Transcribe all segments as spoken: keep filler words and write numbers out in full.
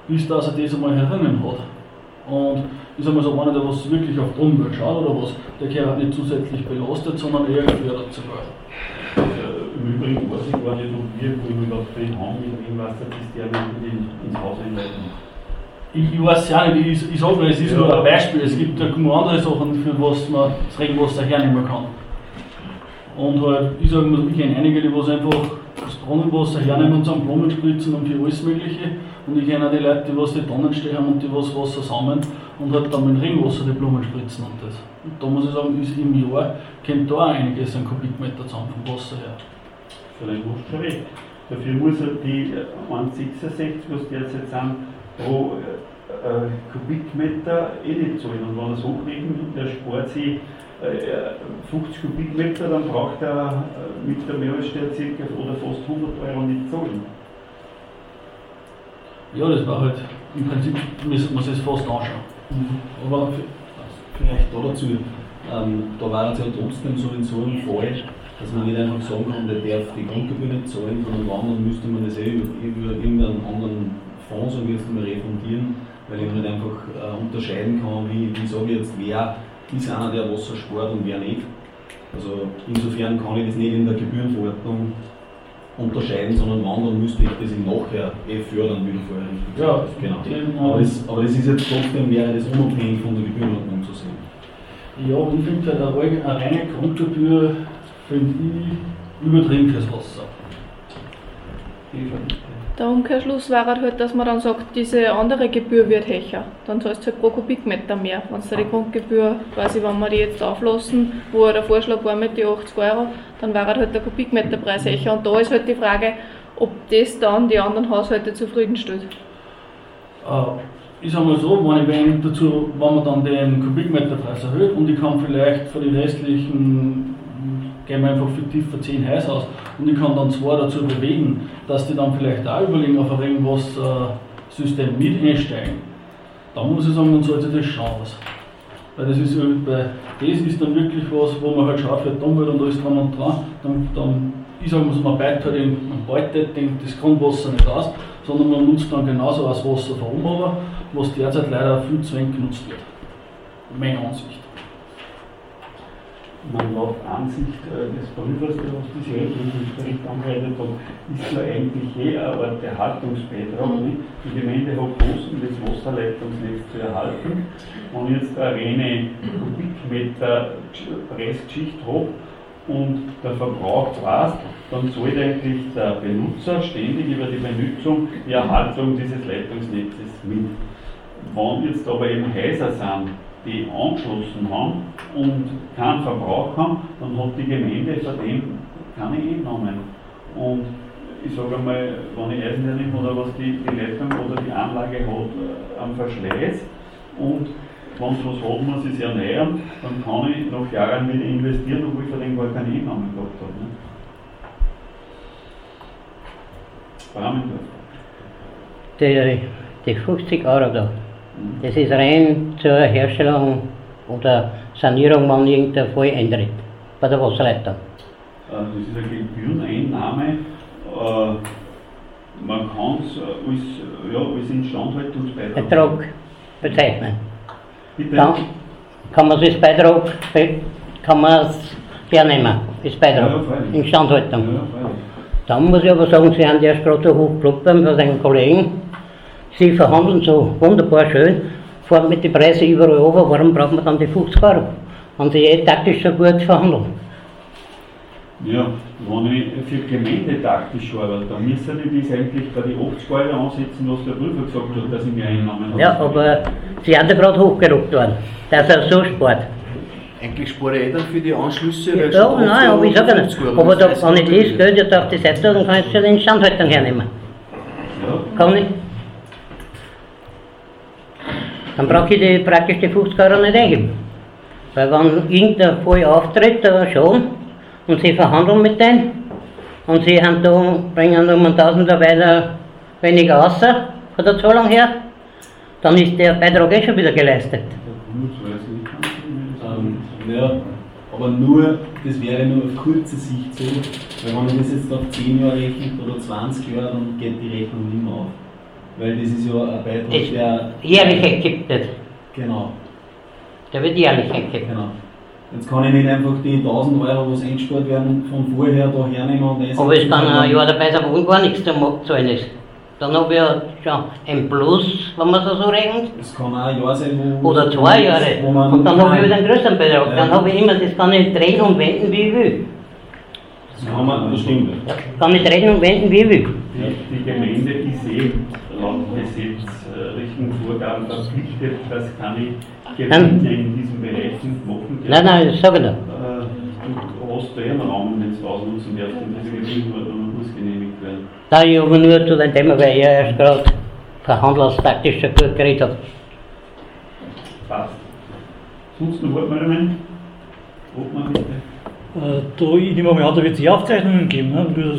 bis dass er das einmal herinnen hat. Und ich sage mal so, einer, der was wirklich auf die Umwelt schaut oder was, der gehört nicht zusätzlich belastet, sondern eher gefördert sogar. Im Übrigen weiß ich gar nicht, ob wir, wo wir gerade den haben mit Regenwasserzisternen ins Haus einleiten. Ich, ich weiß es auch nicht, ich, ich sage nur, es ist ja nur ein Beispiel, es gibt ja genug andere Sachen, für was man das Regenwasser hernehmen kann. Und halt, ich sage mal, ich kenne einige, die was einfach das Brunnenwasser hernehmen und zum Blumen spritzen und für alles Mögliche. Und ich kenne auch die Leute, die was die Tonnen stehen haben und die was Wasser sammeln und halt dann mit Regenwasser die Blumen spritzen und das. Und da muss ich sagen, ist im Jahr kommt da auch einiges an Kubikmeter zusammen vom Wasser her. Vielleicht musst du schon weg. Dafür muss er die eins Komma sechsundsechzig, was die jetzt sind, pro äh, Kubikmeter eh nicht zahlen. Und wenn er es hochrechnet, der spart sich äh, fünfzig Kubikmeter, dann braucht er äh, mit der Mehrwertsteuer circa oder fast hundert Euro nicht zahlen. Ja, das war halt, im Prinzip müsste man sich das fast anschauen. Mhm. Aber vielleicht da dazu, ähm, da war es ja trotzdem so in so einem Fall, dass man nicht einfach sagen kann, der darf die Grundgebühr nicht zahlen, sondern wann, dann müsste man das eh über, über irgendeinen anderen Fonds, so wie jetzt mal refundieren, weil ich nicht einfach äh, unterscheiden kann, wie, wie sage ich jetzt, wer ist einer, der Wasser spart und wer nicht. Also insofern kann ich das nicht in der Gebührenverordnung unterscheiden, sondern wann, dann müsste ich das im Nachher eh fördern, wie du vorher richtig gesagt hast. Genau. Aber das, aber das ist jetzt trotzdem, wäre das unabhängig von der Gebührenordnung zu sehen. Ja, und ich finde halt eine reine Grundgebühr, finde ich, übertrieben fürs Wasser. Der Umkehrschluss war halt, dass man dann sagt, diese andere Gebühr wird höher. Dann zahlst du halt pro Kubikmeter mehr. Wenn du die Grundgebühr, quasi, wenn wir die jetzt auflassen, wo der Vorschlag war mit den achtzig Euro, dann war halt der Kubikmeterpreis höher. Und da ist halt die Frage, ob das dann die anderen Haushalte zufriedenstellt. Äh, ich sage mal so, wenn, ich wenn, dazu, wenn man dann den Kubikmeterpreis erhöht und ich kann vielleicht für die restlichen, gehen wir einfach fiktiv für zehn Häuser aus, und ich kann dann zwei dazu bewegen, dass die dann vielleicht auch überlegen, auf ein Regenwassersystem mit einsteigen. Da muss ich sagen, dann sollte das schon aus. Weil das ist, weil das ist dann wirklich was, wo man halt schaut für die Umwelt und alles dran und dran. Dann, dann ich sage mal so, man beutet halt den, man beutet den, das Grundwasser nicht aus, sondern man nutzt dann genauso das Wasser von oben, aber was derzeit leider viel zu wenig genutzt wird. Meine Ansicht. Man laut Ansicht äh, des Prüfers, der uns das Bericht angeleitet hat, ist ja eigentlich eh eine Art Erhaltungsbeitrag. Mhm. Die Gemeinde hat Kosten, das Wasserleitungsnetz zu erhalten. Wenn ich jetzt eine reine Kubikmeter Preisgeschichte habe und der Verbrauch passt, dann sollte eigentlich der Benutzer ständig über die Benutzung die Erhaltung dieses Leitungsnetzes mit. Wenn jetzt aber eben Häuser sind, die angeschlossen haben und keinen Verbrauch haben, dann hat die Gemeinde von dem keine Einnahmen. Und ich sage einmal, wenn ich Eisen nehme oder was die, die Leitung oder die Anlage hat äh, am Verschleiß und wenn es was hat, muss ich es erneuern, dann kann ich nach Jahren wieder investieren, obwohl ich von dem gar keine Einnahmen gehabt habe. Ne? Rahmendorf. Die, die fünfzig Euro da. Das ist rein zur Herstellung oder Sanierung, wenn irgendein Fall eintritt bei der Wasserleitung. Das ist eine Gebühreneinnahme. Man kann es als, ja, als Instandhaltungsbeitrag Betrag bezeichnen. Bitte? Dann kann man das Beitrag kann man es hernehmen, das Beitrag, ja, Instandhaltung. Ja, Dann muss ich aber sagen, Sie haben erst gerade so hochgelobt von den Kollegen. Sie verhandeln so wunderbar schön, fahren mit den Preisen überall runter, warum braucht man dann die fünfzig Euro? Wenn sie eh taktisch so gut verhandeln. Ja, wenn ich für Gemeinde taktisch arbeite, dann müssen die das eigentlich bei den achtzig Euro ansetzen, was der Prüfer gesagt hat, dass ich mehr Einnahmen habe. Ja, aber Sie sind ja gerade hochgelobt worden, dass er so spart. Eigentlich spare ich dann für die Anschlüsse. Ja, ja nein, aber ich sage nicht. Aber da, wenn ich das Geld jetzt auf die Seite tue, dann kann ich es für die Instandhaltung hernehmen. Ja. Kann ich? Dann brauche ich die, praktisch die fünfzig Euro nicht eingeben. Weil wenn irgendein Fall auftritt, da schon, und Sie verhandeln mit denen, und Sie haben da, bringen um einen Tausender weiter weniger raus, von der Zahlung her, dann ist der Beitrag eh schon wieder geleistet. Ähm, ja, aber nur, das wäre nur auf kurze Sicht so, weil wenn man das jetzt auf zehn Jahre rechnet oder zwanzig Jahre, dann geht die Rechnung nicht mehr auf. weil das ist ja ein Beitrag, Es der... jährlich ergibt das. Genau, Der wird jährlich ergibt. genau. Jetzt kann ich nicht einfach die tausend Euro, was eingespart werden, von vorher da hernehmen und einsetzen. Aber es kann ein Jahr dabei sein, wo gar nichts zum Abzahlen ist. Dann habe ich ja schon ein Plus, wenn man es so rechnet. Es kann auch ein Jahr sein, wo... Oder zwei Jahre. wo man Und dann habe ich wieder einen größeren Betrag. Ja. Dann habe ich immer, das kann ich drehen und wenden, wie ich will. Das kann man, das stimmt. Ja, kann ich drehen und wenden, wie ich will. Die, die Gemeinde ist eh laut Gesetz äh, Richtung Vorgaben verpflichtet, dass keine Gewinne in diesem Bereich nicht machen dürfen. Nein, nein, das sage ich da. Äh, du hast da eh einen Raum, wenn du ausnutzen darfst, und diese Gewinne muss genehmigt werden. Da ich aber nur zu dem Thema, weil ich erst gerade verhandlungstaktisch schon gut geredet habe. Passt. Sonst noch Wortmeldungen? Obmann bitte. Äh, da, ich nehme mal an, da wird es eh Aufzeichnungen geben. Ne? Das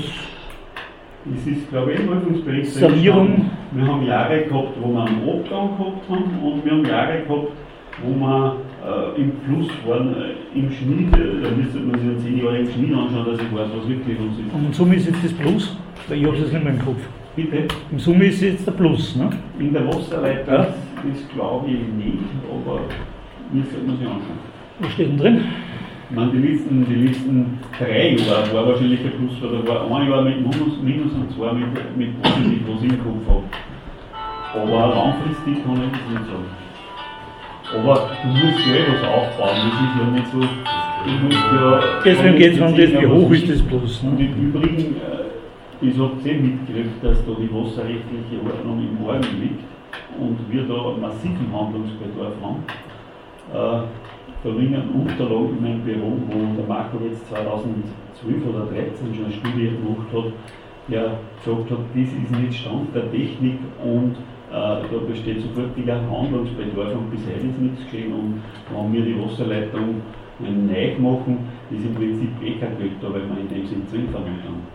Es ist, glaube ich, ein Prüfungsbericht. Sanierung. Wir haben Jahre gehabt, wo wir einen Abgang gehabt haben, und wir haben Jahre gehabt, wo wir äh, im Plus waren, äh, im Schnitt. Da müsste man sich in zehn Jahren im Schnitt anschauen, dass ich weiß, was wirklich uns ist. Und in Summe ist jetzt das Plus, weil ich habe es nicht mehr im Kopf. Bitte? In Summe ist jetzt der Plus. Ne? In der Wasserleitung Ja. ist, glaube ich, nicht, aber wir sollten uns anschauen. Was steht denn drin? Ich meine, die letzten, die letzten drei Jahre war wahrscheinlich ein Plus, weil da war ein Jahr mit Minus, Minus und zwei mit, mit Positiv, was ich im Kopf habe. Aber langfristig kann ich das nicht sagen. Aber du musst ja eh was aufbauen, das ist ja nicht so. Du musst ja, Deswegen geht es um das, wie hoch ist das Plus. Und Ne? im Übrigen, äh, ich habe eh mitgekriegt, dass da die wasserrechtliche Ordnung im Morgen liegt und wir da massiven Handlungsbedarf haben. Äh, Da liegen Unterlagen in meinem Büro, wo der Marco jetzt zweitausendzwölf oder dreizehn schon eine Studie gemacht hat, der gesagt hat, das ist nicht Stand der Technik und äh, da besteht sofortiger Handlungsbedarf, und bisher ist nichts geschehen. Und wenn wir die Wasserleitung neu machen, ist im Prinzip eh kein Geld da, weil wir in dem Sinn Zwing verlangt haben.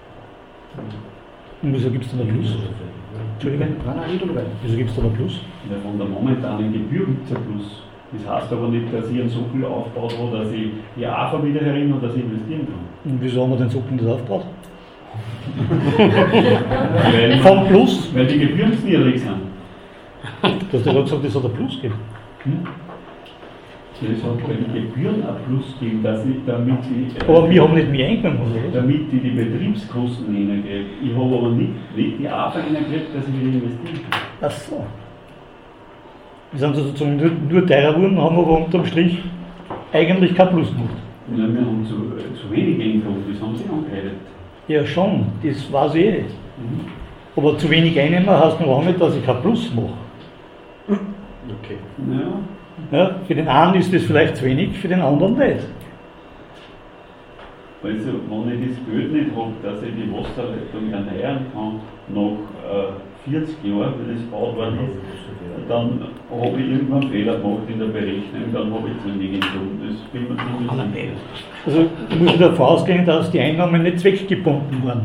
Und wieso gibt es dann ein Plus? Entschuldigung? Wieso gibt es dann ein Plus? Ja, von der momentanen Gebühr gibt es ein Plus. Das heißt aber nicht, dass ich so viel aufgebaut habe, dass ich die A F A wieder herinner und dass ich investieren kann. Und wieso haben wir den Socken das aufgebaut? weil, Vom Plus? weil die Gebühren zu niedrig sind. Du hast ja gerade gesagt, es hat ein Plus gegeben. Hm? Das hat bei den Gebühren ein Plus gegeben, dass ich, damit ich, äh, Aber wir haben nicht mehr eingenommen, oder? damit ich die Betriebskosten hineingebe. Ich habe aber nicht, nicht die A F A hineingekriegt, dass ich wieder investieren kann. Ach so. Wir sind sozusagen nur, nur teurer geworden, haben aber unterm Strich eigentlich kein Plus gemacht. Ja, wir haben zu, äh, zu wenig eingenommen, das haben sie angeredet. Ja schon, das weiß ich eh. Mhm. Aber zu wenig einnehmen heißt noch auch nicht, dass ich kein Plus mache. Okay. Ja. Ja, für den einen ist das vielleicht zu wenig, für den anderen nicht. Also, wenn ich das Geld nicht habe, dass ich die Wasserleitung erneuern kann, nach äh, vierzig Jahren, wie das gebaut worden ist, dann habe ich irgendwann Fehler gemacht in der Berechnung, dann habe ich zu wenig gefunden. Das bin mir ziemlich sicher. Also muss ich davon ausgehen, dass die Einnahmen nicht zweckgebunden waren.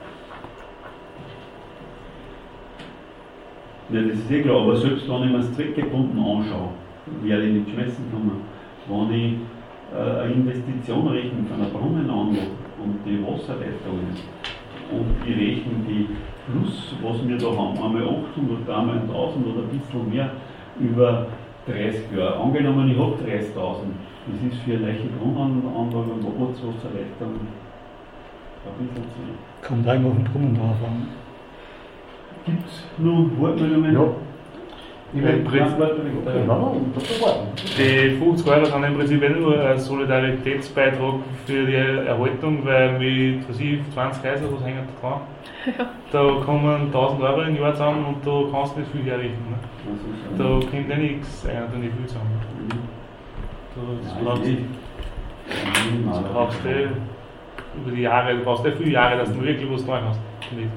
Ja, das ist eh klar, aber selbst wenn ich mir das zweckgebunden anschaue, werde ich nicht schmessen können. Wenn ich äh, eine Investition rechne von einer Brunnenanlage und die Wasserleitungen und ich rechne die Plus, was wir da haben, einmal achthundert, einmal tausend oder ein bisschen mehr über dreißig Jahre. Angenommen, ich habe dreißigtausend, das ist für eine neue Brunnenanlage und Ortswasserleitung ein bisschen zu viel. Kommt da immer auf den Brunnen drauf an. Gibt es noch Wortmeldungen? Ja. Ich Im will Prinzip- Die fünfzig Euro sind im Prinzip eh nur ein Solidaritätsbeitrag für die Erhaltung, weil mit was ich, zwanzig Häuser, was hängt da dran? Ja. Da kommen tausend Euro im Jahr zusammen und da kannst du nicht viel herrichten. Ne? Da kommt eh nichts, eigentlich nicht viel zusammen. Da, das braucht sich, das brauchst du eh über die Jahre, du brauchst eh viele Jahre, dass du wirklich was tun kannst. Damit.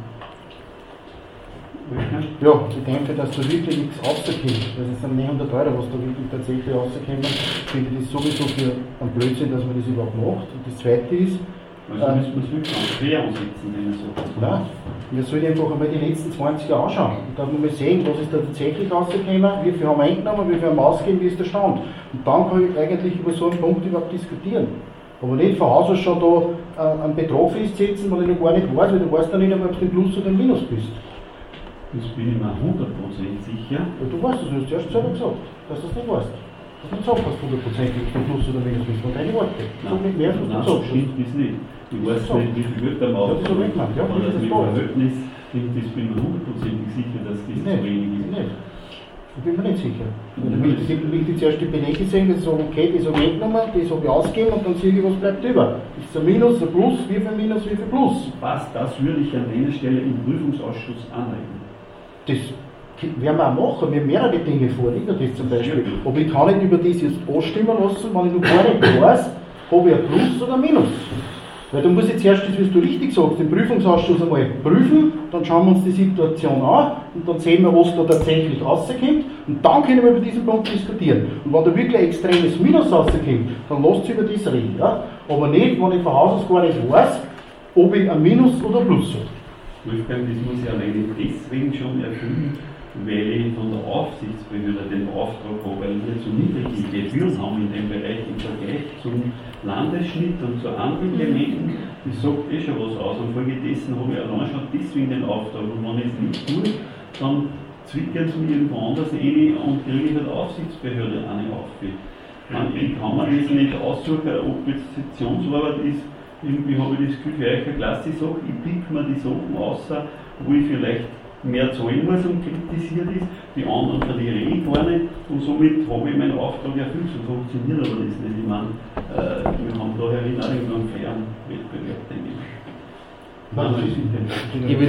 Ja, ich denke, dass da wirklich nichts rauskommt. Das sind neunhundert Euro, was da wirklich tatsächlich rauskommt. Ich finde das sowieso für einen Blödsinn, dass man das überhaupt macht. Und das Zweite ist, Also müssen wir es wirklich fair ansetzen, wenn ich so. nein, wir sollten einfach einmal die letzten zwanzig Jahre anschauen. Und dann muss man sehen, was ist da tatsächlich rausgekommen, wie viel haben wir eingenommen, wie viel haben wir ausgegeben, wie ist der Stand. Und dann kann ich eigentlich über so einen Punkt überhaupt diskutieren. Aber nicht von Haus aus schon da äh, einen Betrag festsetzen, weil ich noch gar nicht weiß, weil du weißt dann nicht, ob du im Plus oder im Minus bist. Das bin ich mir hundert Prozent sicher. Ja, du weißt das, du hast zuerst selber gesagt, dass du das nicht weißt. Du hast nicht gesagt, dass du hundertprozentig von Plus oder Minus bist, von deinen Worten. Sag nicht mehr, was du Nein, sagst. stimmt das nicht. Ich weiß nicht, wie viel wird der Ja, das ist so weggemeint, ja, aber das das ist mit das Verhältnis stimmt, das bin ich mir hundertprozentig sicher, dass das zu Nicht, wenig ist. nicht. Ich bin mir nicht sicher. Ich will, will ich zuerst die Belege sehen, dass ich sage, okay, das habe ich weggenommen, das habe ich ausgegeben und dann sehe ich, was bleibt über. Ist es ein Minus, ein Plus, wie viel Minus, wie viel Plus? Was, das würde ich an einer Stelle im Prüfungsausschuss anregen. Das werden wir auch machen, wir haben mehrere Dinge vor, nicht nur das zum Beispiel. Aber ich kann nicht über das jetzt anstimmen lassen, wenn ich noch gar nicht weiß, ob ich ein Plus oder ein Minus. Weil du musst jetzt erst, das, wie du richtig sagst, den Prüfungsausschuss einmal prüfen, dann schauen wir uns die Situation an und dann sehen wir, was da tatsächlich rauskommt und dann können wir über diesen Punkt diskutieren. Und wenn da wirklich ein extremes Minus rauskommt, dann lasst über das reden. Ja? Aber nicht, wenn ich von Haus aus gar nicht weiß, ob ich ein Minus oder ein Plus habe. Wolfgang, das muss ich alleine deswegen schon erfüllen, weil ich von der Aufsichtsbehörde den Auftrag habe, weil wir zu niedrige Gebühren haben in dem Bereich im Vergleich zum Landesschnitt und zu anderen Gemeinden. Das sagt eh schon was aus. Und folgedessen habe ich allein schon deswegen den Auftrag. Und wenn ich es nicht tue, dann zwickern sie mich irgendwo anders rein und kriege ich halt Aufsichtsbehörde eine auf. Ich kann mir das nicht aussuchen, ob jetzt Sektionsarbeit ist. Irgendwie habe ich das Gefühl, für euch eine klasse Sache. Ich pick mir die Sachen aus, wo ich vielleicht mehr zahlen muss und kritisiert ist, die anderen verliere ich gar nicht und somit habe ich meinen Auftrag erfüllt. So funktioniert aber das nicht. Ich meine, äh, wir haben da herin auch einen fairen Wettbewerb, denke ich. Nein, das ist nicht. Ich will.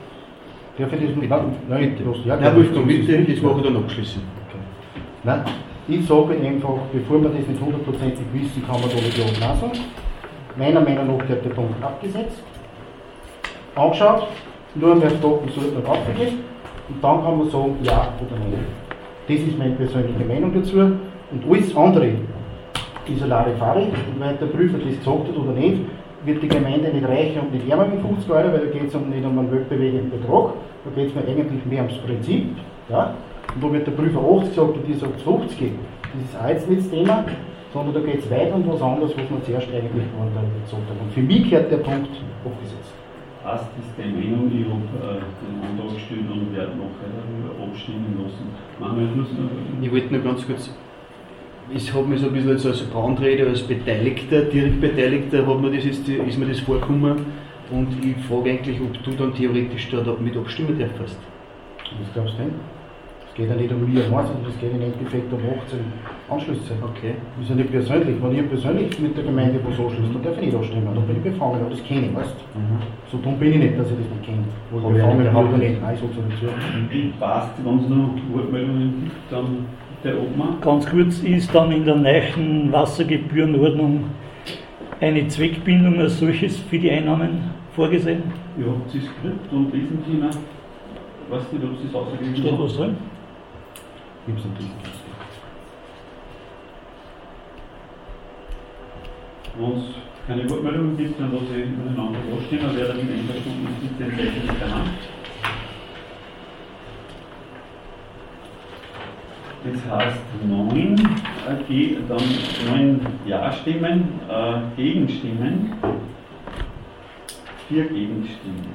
Darf ich das noch? Nein, nein, ja, Herr Wolfgang, bitte, das mache ich dann abschließen. Okay. Nein, ich sage einfach, bevor wir das nicht hundertprozentig wissen, kann man da nicht Ja und Nein sagen. Meiner Meinung nach wird der Punkt abgesetzt, angeschaut, nur mehr Stoppen sollte man aufgegeben und dann kann man sagen Ja oder Nein. Das ist meine persönliche Meinung dazu und alles andere ist eine Larifari und weil der Prüfer das gesagt hat oder nicht, wird die Gemeinde nicht reicher und nicht ärmer mit fünfzig Euro, weil da geht es um, nicht um einen weltbewegenden Betrag, da geht es mir eigentlich mehr ums Prinzip. Ja? Und da wird der Prüfer achtzig gesagt und die sagt fünfzig geben. Das ist auch jetzt nicht das Thema, sondern da geht es weiter um was anderes, was man zuerst eigentlich gesagt hat. Und für mich gehört der Punkt abgesetzt. Passt, ist die Meinung, ich habe äh, den Antrag gestellt und werde nachher darüber abstimmen lassen. Machen wir Schluss noch? Ich wollte nur ganz kurz, ich habe mich so ein bisschen als, als Brandrede, als Beteiligter, direkt Beteiligter, hat mir das jetzt, ist mir das vorgekommen und ich frage eigentlich, ob du dann theoretisch da mit abstimmen darfst. Was glaubst du denn? Es geht ja nicht um mich allein, sondern es geht im Endeffekt um achtzehn Anschlüsse. Okay. Das ist ja nicht persönlich. Wenn ich persönlich mit der Gemeinde was anschließe, dann darf ich nicht abstimmen. Dann bin ich befangen, aber das kenne ich, weißt du? Mhm. So dumm bin ich nicht, dass ich das nicht kenne. Wo ich befangen bin oder nicht. Nein, so zu dazu. Passt, wenn es noch Wortmeldungen gibt, dann der Obmann. Ganz kurz ist dann in der neuen Wassergebührenordnung eine Zweckbindung als solches für die Einnahmen vorgesehen? Ja, das ist gekriegt und lesen Sie noch, weißt du, ob Sie es ausgegeben haben? Steht was drin? Gibt es natürlich. Wenn es keine Wortmeldungen gibt, dann lasse ich über den Antrag abstimmen. Wer damit einverstanden ist, bitte den Zeichen mit der Hand. Das heißt neun, äh, dann neun Ja-Stimmen, äh, Gegenstimmen, vier Gegenstimmen.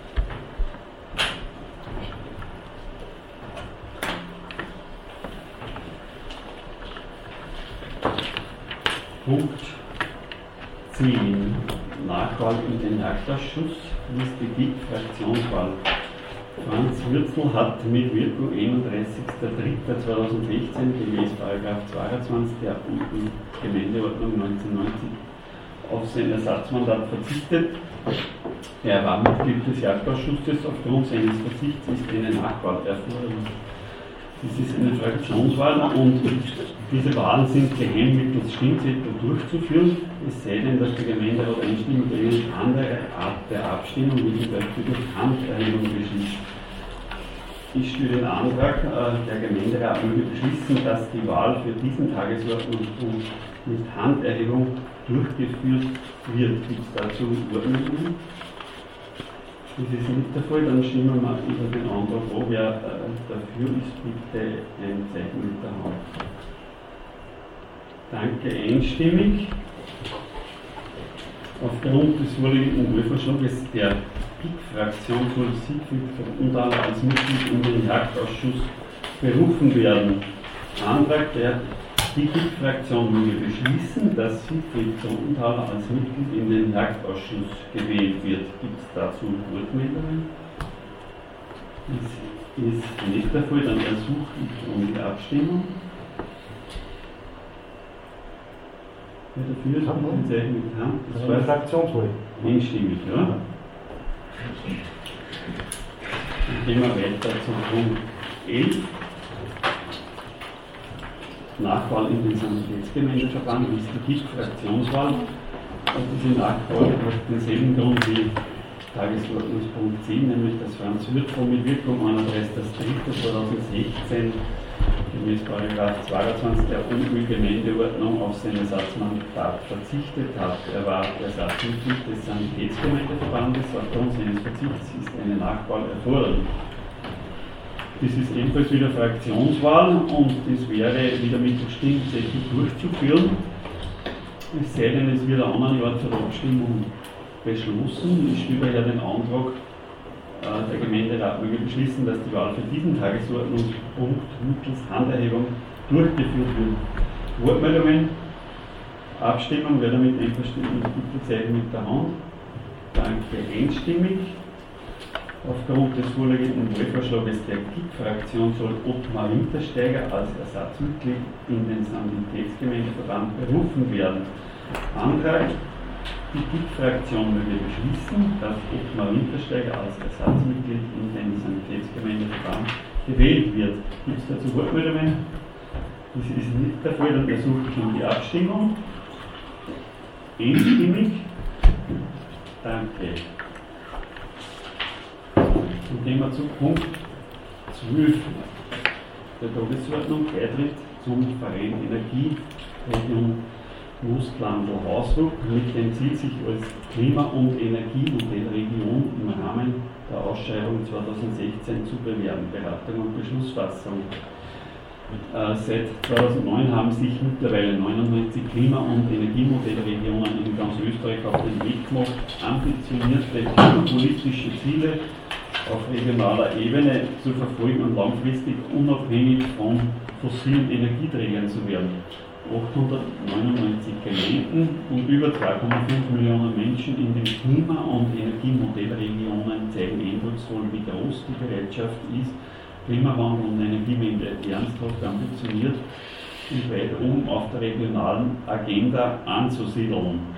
Punkt zehn. Nachwahl in den Jagdausschuss. Liste gibt Fraktionswahl. Franz Würzel hat mit Wirkung einunddreißigster dritter zweitausendsechzehn gemäß Paragraph zweiundzwanzig der Gemeindeordnung neunzehnhundertneunzig auf sein Ersatzmandat verzichtet. Er war Mitglied des Jagdausschusses. Aufgrund seines Verzichts ist eine Nachwahl erforderlich. Das ist eine Fraktionswahl und diese Wahlen sind geheim mittels Stimmzettel durchzuführen, es sei denn, dass die Gemeinderat einstimmig eine andere Art der Abstimmung, wie zum Beispiel durch Handerhebung beschließt. Ich stelle den Antrag, der Gemeinderat möge beschließen, dass die Wahl für diesen Tagesordnungspunkt mit Handerhebung durchgeführt wird. Gibt es dazu Wortmeldungen? Das ist nicht der Fall, dann stimmen wir über den Antrag ab. Wer äh, dafür ist, bitte ein Zeichen mit der Hand. Danke, einstimmig. Aufgrund des vorliegenden Wahlvorschlags der G I G-Fraktion soll Siegfried von Unterhalb als Mitglied in den Jagdausschuss berufen werden. Antrag der G I G-Fraktion möge beschließen, dass Siegfried von Unterhalb als Mitglied in den Jagdausschuss gewählt wird. Gibt es dazu Wortmeldungen? Das ist nicht der Fall, dann ersuche ich um die Abstimmung. Wer dafür ist, den Zeichen mit Hand. Das war Fraktionswahl. Einstimmig, ja. Dann gehen wir weiter zum Punkt elf. Nachwahl in den Sanitätsgemeindeverband ist die G I G-Fraktionswahl. Und diese Nachwahl hat denselben Grund wie Tagesordnungspunkt zehn, nämlich dass Franz Hürtl mit Wirkung einunddreißigster dritter zweitausendsechzehn gemäß Paragraph zweiundzwanzig der Umweltgemeindeordnung auf sein Ersatzmandat verzichtet hat. Er war Ersatzmitglied des Sanitätsgemeindeverbandes. Aufgrund seines Verzichts ist eine Nachwahl erforderlich. Das ist ebenfalls wieder Fraktionswahl und das wäre wieder mit der Stimmzettel durchzuführen. Es sei denn, es wird ein anderes Jahr zur Abstimmung beschlossen. Ich stelle ja den Antrag, äh, der Gemeinderat möge beschließen, dass die Wahl für diesen Tagesordnungspunkt mittels Handerhebung durchgeführt wird. Wortmeldungen, Abstimmung, wer damit einverstanden ist, bitte zeigen mit der Hand. Danke, einstimmig. Aufgrund des vorliegenden Wahlvorschlages der G I G-Fraktion soll Ottmar Wintersteiger als Ersatzmitglied in den Sanitätsgemeindeverband berufen werden. Antrag: Die G I G-Fraktion möge beschließen, dass Ottmar Wintersteiger als Ersatzmitglied in den Sanitätsgemeindeverband gewählt wird. Gibt es dazu Wortmeldungen? Das ist nicht der Fall, dann ersuche ich um die Abstimmung. Einstimmig. Danke. Dann gehen wir zu Punkt zwölf der Tagesordnung, Beitritt zum Verein Energie Region Mostlandl-Hausruck mit dem Ziel, sich als Klima- und Energiemodellregion im Rahmen der Ausschreibung zweitausendsechzehn zu bewerben. Beratung und Beschlussfassung. Äh, seit zweitausendneun haben sich mittlerweile neunundneunzig Klima- und Energiemodellregionen in ganz Österreich auf den Weg gemacht, ambitionierte klimapolitische Ziele auf regionaler Ebene zu verfolgen und langfristig unabhängig von fossilen Energieträgern zu werden. achthundertneunundneunzig Gemeinden und über zwei Komma fünf Millionen Menschen in den Klima- und Energiemodellregionen zeigen eindrucksvoll, wie groß die Bereitschaft ist, Klimawandel und Energiewende ernsthaft ambitioniert und weit oben auf der regionalen Agenda anzusiedeln.